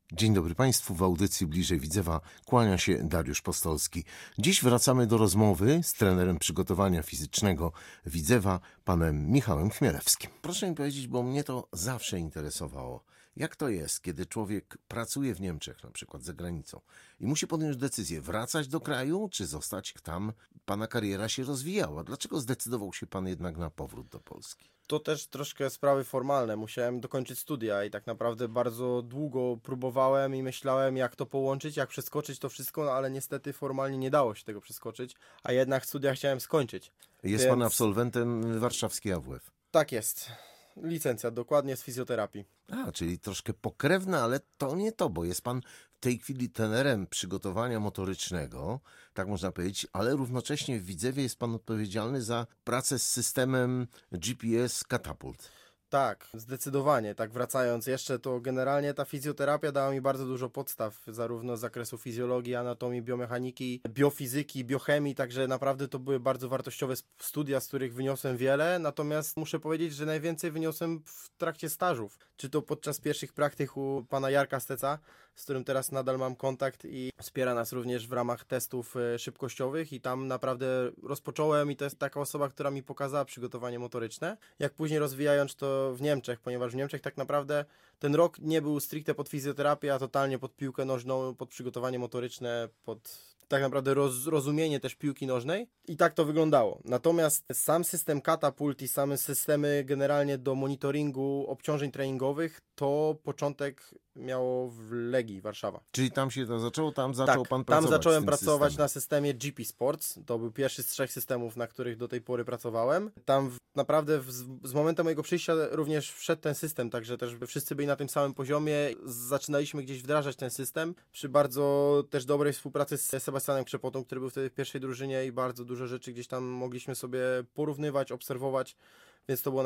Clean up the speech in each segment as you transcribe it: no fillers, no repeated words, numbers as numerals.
Dzień dobry Państwu, w audycji Bliżej Widzewa kłania się Dariusz Postolski. Dziś wracamy do rozmowy z trenerem przygotowania fizycznego Widzewa, panem Michałem Chmielewskim. Proszę mi powiedzieć, bo mnie to zawsze interesowało, jak to jest, kiedy człowiek pracuje w Niemczech, na przykład za granicą, i musi podjąć decyzję, wracać do kraju, czy zostać tam. Pana kariera się rozwijała. Dlaczego zdecydował się pan jednak na powrót do Polski? To też troszkę sprawy formalne. Musiałem dokończyć studia i tak naprawdę bardzo długo próbowałem i myślałem, jak to połączyć, jak przeskoczyć to wszystko, no ale niestety formalnie nie dało się tego przeskoczyć, a jednak studia chciałem skończyć. Jest pan absolwentem warszawskiej AWF. Tak jest. Licencja, dokładnie z fizjoterapii. Czyli troszkę pokrewne, ale to nie to, bo jest pan w tej chwili trenerem przygotowania motorycznego, tak można powiedzieć, ale równocześnie w Widzewie jest pan odpowiedzialny za pracę z systemem GPS Katapult. Tak, zdecydowanie. Tak wracając jeszcze, to generalnie ta fizjoterapia dała mi bardzo dużo podstaw, zarówno z zakresu fizjologii, anatomii, biomechaniki, biofizyki, biochemii, także naprawdę to były bardzo wartościowe studia, z których wyniosłem wiele, natomiast muszę powiedzieć, że najwięcej wyniosłem w trakcie stażów, czy to podczas pierwszych praktyk u pana Jarka Steca, z którym teraz nadal mam kontakt i wspiera nas również w ramach testów szybkościowych i tam naprawdę rozpocząłem i to jest taka osoba, która mi pokazała przygotowanie motoryczne, jak później rozwijając to w Niemczech, ponieważ w Niemczech tak naprawdę ten rok nie był stricte pod fizjoterapię, a totalnie pod piłkę nożną, pod przygotowanie motoryczne, pod tak naprawdę rozumienie też piłki nożnej i tak to wyglądało. Natomiast sam system Katapult i same systemy generalnie do monitoringu obciążeń treningowych to początek miało w Legii Warszawa. Czyli tam się to zaczęło, tam zaczął pan pracować. Tam zacząłem pracować systemem. na systemie GP Sports. To był pierwszy z 3 systemów, na których do tej pory pracowałem. Tam naprawdę z momentem mojego przyjścia również wszedł ten system, także też wszyscy byli na tym samym poziomie. Zaczynaliśmy gdzieś wdrażać ten system przy bardzo też dobrej współpracy z Sebastianem Krzepotą, który był wtedy w pierwszej drużynie i bardzo dużo rzeczy gdzieś tam mogliśmy sobie porównywać, obserwować, więc to było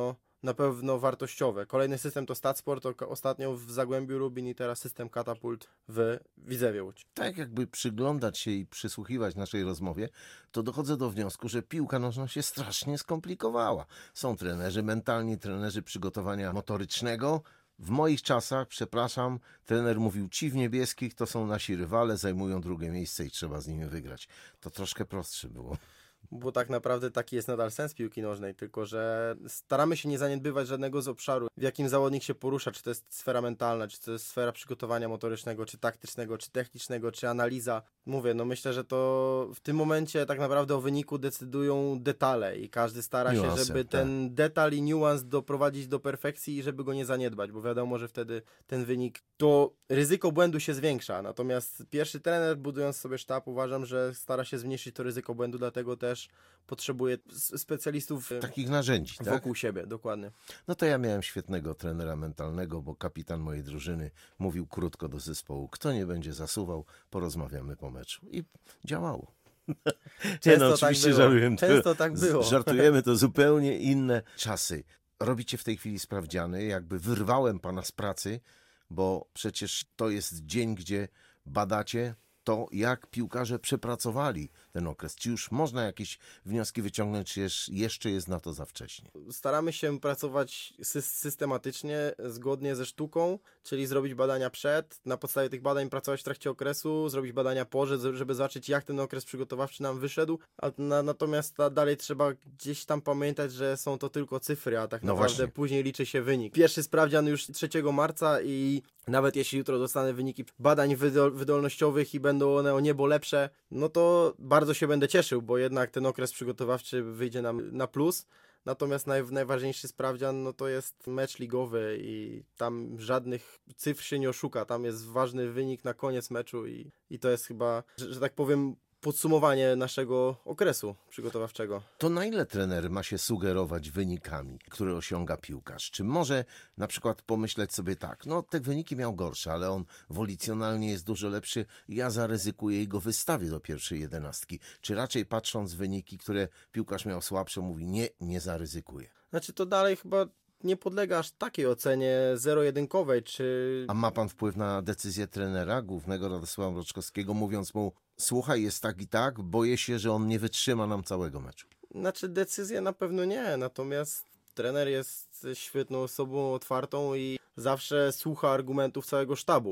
na pewno wartościowe. Kolejny system to StatSport, ostatnio w Zagłębiu Lubin i teraz system Katapult w Widzewie Łódź. Tak jakby przyglądać się i przysłuchiwać naszej rozmowie, to dochodzę do wniosku, że piłka nożna się strasznie skomplikowała. Są trenerzy mentalni, trenerzy przygotowania motorycznego. W moich czasach, przepraszam, trener mówił, ci w niebieskich to są nasi rywale, zajmują drugie miejsce i trzeba z nimi wygrać. To troszkę prostsze było. Bo tak naprawdę taki jest nadal sens piłki nożnej, tylko że staramy się nie zaniedbywać żadnego z obszaru, w jakim zawodnik się porusza, czy to jest sfera mentalna, czy to jest sfera przygotowania motorycznego, czy taktycznego, czy technicznego, czy analiza. Mówię, myślę, że to w tym momencie tak naprawdę o wyniku decydują detale i każdy stara się, żeby ten detal i niuans doprowadzić do perfekcji i żeby go nie zaniedbać, bo wiadomo, że wtedy ten wynik, to ryzyko błędu się zwiększa, natomiast pierwszy trener, budując sobie sztab, uważam, że stara się zmniejszyć to ryzyko błędu, dlatego też potrzebuje specjalistów takich narzędzi wokół siebie, dokładnie. No to ja miałem świetnego trenera mentalnego, bo kapitan mojej drużyny mówił krótko do zespołu, kto nie będzie zasuwał, porozmawiamy po meczu. I działało. Oczywiście tak żartuję. Często tak było. Żartujemy, to zupełnie inne czasy. Robicie w tej chwili sprawdziany, jakby wyrwałem pana z pracy, bo przecież to jest dzień, gdzie badacie to, jak piłkarze przepracowali ten okres. Czy już można jakieś wnioski wyciągnąć, czy jeszcze jest na to za wcześnie? Staramy się pracować systematycznie, zgodnie ze sztuką, czyli zrobić badania przed, na podstawie tych badań pracować w trakcie okresu, zrobić badania po, żeby zobaczyć, jak ten okres przygotowawczy nam wyszedł, natomiast dalej trzeba gdzieś tam pamiętać, że są to tylko cyfry, a tak naprawdę właśnie później liczy się wynik. Pierwszy sprawdzian już 3 marca i nawet jeśli jutro dostanę wyniki badań wydolnościowych i będą one o niebo lepsze, no to bardzo się będę cieszył, bo jednak ten okres przygotowawczy wyjdzie nam na plus. Natomiast najważniejszy sprawdzian no to jest mecz ligowy i tam żadnych cyfr się nie oszuka. Tam jest ważny wynik na koniec meczu i to jest chyba, że tak powiem, podsumowanie naszego okresu przygotowawczego. To na ile trener ma się sugerować wynikami, które osiąga piłkarz? Czy może na przykład pomyśleć sobie tak, te wyniki miał gorsze, ale on wolicjonalnie jest dużo lepszy, ja zaryzykuję i go wystawię do pierwszej 11. Czy raczej patrząc wyniki, które piłkarz miał słabsze, mówi nie zaryzykuje? Znaczy to dalej chyba nie podlega aż takiej ocenie zero-jedynkowej, czy... A ma pan wpływ na decyzję trenera, głównego Radosława Mroczkowskiego, mówiąc mu, słuchaj, jest tak i tak, boję się, że on nie wytrzyma nam całego meczu? Znaczy decyzję na pewno nie, natomiast trener jest świetną osobą, otwartą i zawsze słucha argumentów całego sztabu.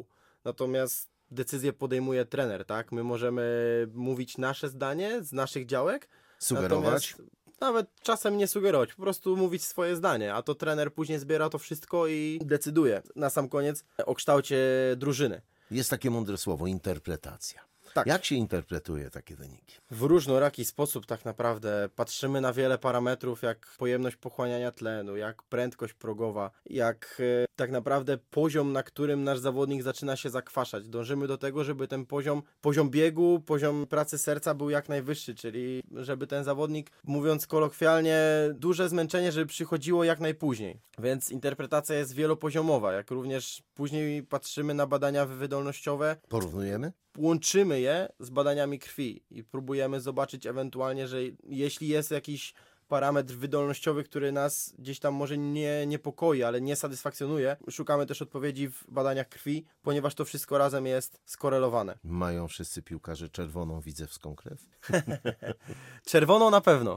natomiast decyzję podejmuje trener, tak? My możemy mówić nasze zdanie z naszych działek, Sugerować? natomiast nawet czasem nie sugerować, po prostu mówić swoje zdanie, a to trener później zbiera to wszystko i decyduje na sam koniec o kształcie drużyny. Jest takie mądre słowo, interpretacja. Tak. Jak się interpretuje takie wyniki? W różnoraki sposób tak naprawdę patrzymy na wiele parametrów, jak pojemność pochłaniania tlenu, jak prędkość progowa, jak tak naprawdę poziom, na którym nasz zawodnik zaczyna się zakwaszać. Dążymy do tego, żeby ten poziom biegu, poziom pracy serca był jak najwyższy, czyli żeby ten zawodnik, mówiąc kolokwialnie, duże zmęczenie, żeby przychodziło jak najpóźniej. Więc interpretacja jest wielopoziomowa, jak również później patrzymy na badania wydolnościowe, Porównujemy? łączymy je z badaniami krwi i próbujemy zobaczyć ewentualnie, że jeśli jest jakiś parametr wydolnościowy, który nas gdzieś tam może nie niepokoi, ale nie satysfakcjonuje, szukamy też odpowiedzi w badaniach krwi, ponieważ to wszystko razem jest skorelowane. Mają wszyscy piłkarze czerwoną widzewską krew? Czerwoną na pewno,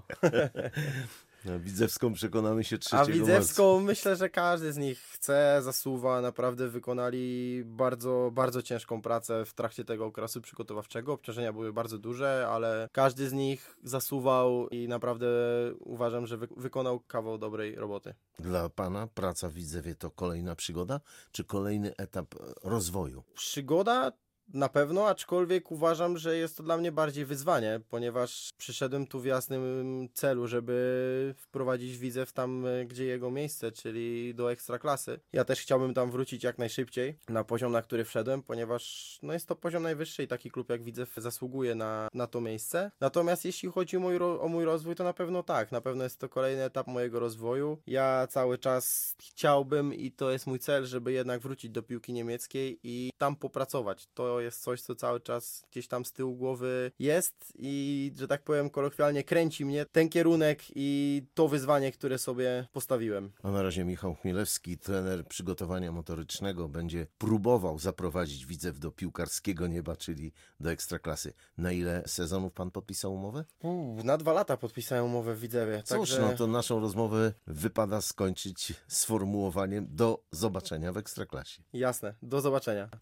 No, widzewską przekonamy się 3 a marca. widzewską myślę, że każdy z nich chce, zasuwa, naprawdę wykonali bardzo, bardzo ciężką pracę w trakcie tego okresu przygotowawczego. Obciążenia były bardzo duże, ale każdy z nich zasuwał i naprawdę uważam, że wykonał kawał dobrej roboty. Dla pana praca w Widzewie to kolejna przygoda, czy kolejny etap rozwoju? Przygoda na pewno, aczkolwiek uważam, że jest to dla mnie bardziej wyzwanie, ponieważ przyszedłem tu w jasnym celu, żeby wprowadzić Widzew tam, gdzie jego miejsce, czyli do Ekstraklasy. Ja też chciałbym tam wrócić jak najszybciej na poziom, na który wszedłem, ponieważ jest to poziom najwyższy i taki klub jak Widzew zasługuje na to miejsce. Natomiast jeśli chodzi o mój rozwój, to na pewno tak, na pewno jest to kolejny etap mojego rozwoju. Ja cały czas chciałbym i to jest mój cel, żeby jednak wrócić do piłki niemieckiej i tam popracować. To jest coś, co cały czas gdzieś tam z tyłu głowy jest i, że tak powiem kolokwialnie, kręci mnie ten kierunek i to wyzwanie, które sobie postawiłem. A na razie Michał Chmielewski, trener przygotowania motorycznego, będzie próbował zaprowadzić Widzew do piłkarskiego nieba, czyli do Ekstraklasy. Na ile sezonów pan podpisał umowę? Na 2 lata podpisałem umowę w Widzewie. Cóż, no to naszą rozmowę wypada skończyć sformułowaniem do zobaczenia w Ekstraklasie. Jasne, do zobaczenia.